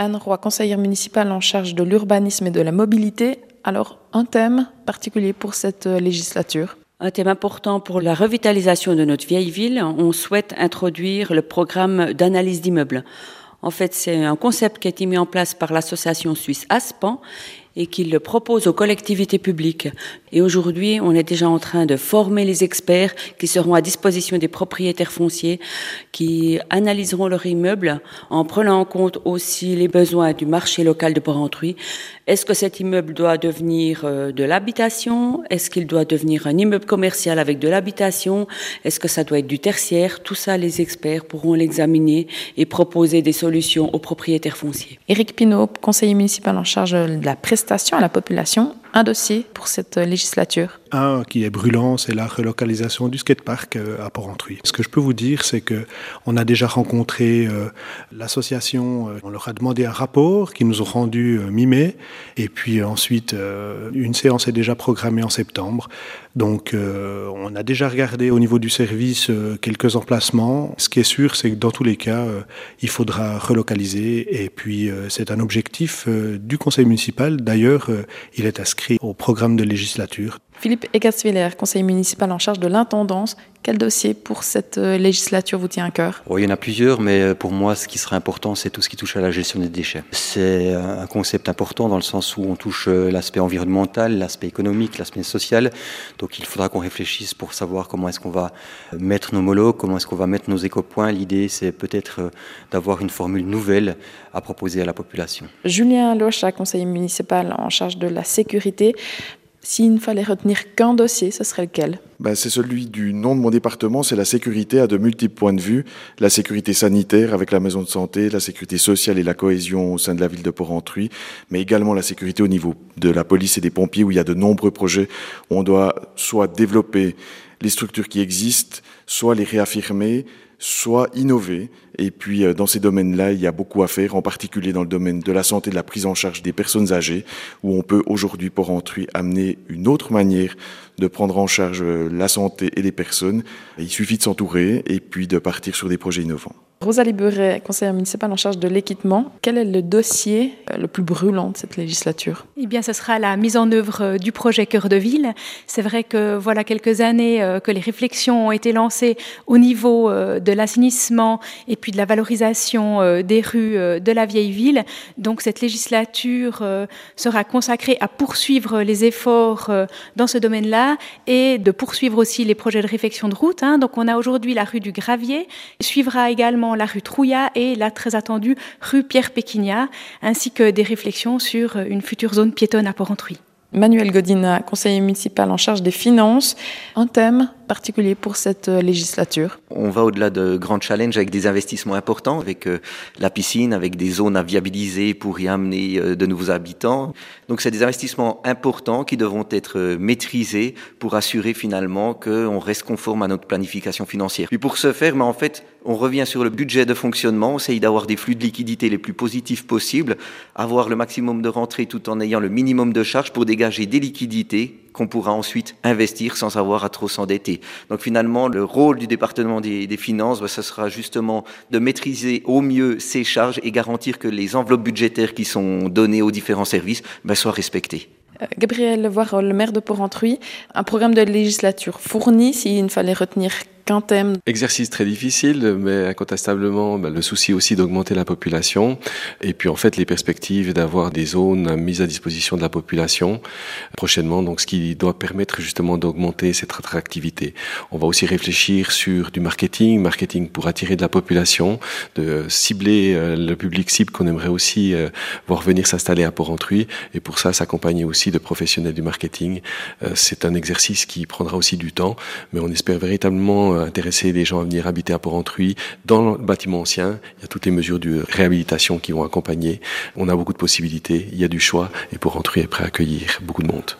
Anne Roy, conseillère municipale en charge de l'urbanisme et de la mobilité. Alors, un thème particulier pour cette législature? Un thème important pour la revitalisation de notre vieille ville, on souhaite introduire le programme d'analyse d'immeubles. En fait, c'est un concept qui a été mis en place par l'association suisse ASPAN et qui le propose aux collectivités publiques. Et aujourd'hui, on est déjà en train de former les experts qui seront à disposition des propriétaires fonciers, qui analyseront leur immeuble en prenant en compte aussi les besoins du marché local de Porrentruy. Est-ce que cet immeuble doit devenir de l'habitation? Est-ce qu'il doit devenir un immeuble commercial avec de l'habitation? Est-ce que ça doit être du tertiaire? Tout ça, les experts pourront l'examiner et proposer des solutions aux propriétaires fonciers. Éric Pinault, conseiller municipal en charge de la prestation à la population, un dossier pour cette législature. Un qui est brûlant, c'est la relocalisation du skatepark à Porrentruy. Ce que je peux vous dire, c'est que on a déjà rencontré l'association. On leur a demandé un rapport qu'ils nous ont rendu mi-mai. Et puis ensuite, une séance est déjà programmée en septembre. Donc, on a déjà regardé au niveau du service quelques emplacements. Ce qui est sûr, c'est que dans tous les cas, il faudra relocaliser. Et puis, c'est un objectif du conseil municipal. D'ailleurs, il est inscrit au programme de législature. Philippe Egatswiller, conseiller municipal en charge de l'intendance. Quel dossier pour cette législature vous tient à cœur? Il y en a plusieurs, mais pour moi, ce qui serait important, c'est tout ce qui touche à la gestion des déchets. C'est un concept important dans le sens où on touche l'aspect environnemental, l'aspect économique, l'aspect social. Donc il faudra qu'on réfléchisse pour savoir comment est-ce qu'on va mettre nos molocs, comment est-ce qu'on va mettre nos éco-points. L'idée, c'est peut-être d'avoir une formule nouvelle à proposer à la population. Julien Locha, conseiller municipal en charge de la sécurité. S'il ne fallait retenir qu'un dossier, ce serait lequel? C'est celui du nom de mon département, c'est la sécurité à de multiples points de vue. La sécurité sanitaire avec la maison de santé, la sécurité sociale et la cohésion au sein de la ville de Porrentruy, mais également la sécurité au niveau de la police et des pompiers où il y a de nombreux projets où on doit soit développer les structures qui existent, soit les réaffirmer, soit innover. Et puis dans ces domaines-là, il y a beaucoup à faire, en particulier dans le domaine de la santé, de la prise en charge des personnes âgées, où on peut aujourd'hui, Porrentruy, amener une autre manière de prendre en charge la santé et les personnes. Il suffit de s'entourer et puis de partir sur des projets innovants. Rosalie Beuret, conseillère municipale en charge de l'équipement. Quel est le dossier le plus brûlant de cette législature? Ce sera la mise en œuvre du projet Cœur de Ville. C'est vrai que voilà quelques années que les réflexions ont été lancées au niveau de l'assainissement et puis de la valorisation des rues de la vieille ville. Donc cette législature sera consacrée à poursuivre les efforts dans ce domaine-là et de poursuivre aussi les projets de réfection de route. Donc on a aujourd'hui la rue du Gravier, suivra également la rue Trouillat et la très attendue rue Pierre-Péquignat, ainsi que des réflexions sur une future zone piétonne à Porrentruy. Manuel Godina, conseiller municipal en charge des finances. Un thème particulier pour cette législature? On va au-delà de grands challenges avec des investissements importants, avec la piscine, avec des zones à viabiliser pour y amener de nouveaux habitants. Donc c'est des investissements importants qui devront être maîtrisés pour assurer finalement qu'on reste conforme à notre planification financière. Puis pour ce faire, en fait, on revient sur le budget de fonctionnement, on essaye d'avoir des flux de liquidité les plus positifs possibles, avoir le maximum de rentrées tout en ayant le minimum de charges pour dégager des liquidités qu'on pourra ensuite investir sans avoir à trop s'endetter. Donc finalement, le rôle du département des finances, ce sera justement de maîtriser au mieux ces charges et garantir que les enveloppes budgétaires qui sont données aux différents services soient respectées. Gabriel Levoire, le maire de Porrentruy, un programme de législature fourni, s'il ne fallait retenir qu'un thème. Exercice très difficile, mais incontestablement le souci aussi d'augmenter la population et puis en fait les perspectives d'avoir des zones mises à disposition de la population prochainement, donc ce qui doit permettre justement d'augmenter cette attractivité. On va aussi réfléchir sur du marketing pour attirer de la population, de cibler le public cible qu'on aimerait aussi voir venir s'installer à Porrentruy et pour ça s'accompagner aussi de professionnels du marketing. C'est un exercice qui prendra aussi du temps, mais on espère véritablement intéresser les gens à venir habiter à Porrentruy. Dans le bâtiment ancien, il y a toutes les mesures de réhabilitation qui vont accompagner. On a beaucoup de possibilités, il y a du choix et Porrentruy est prêt à accueillir beaucoup de monde.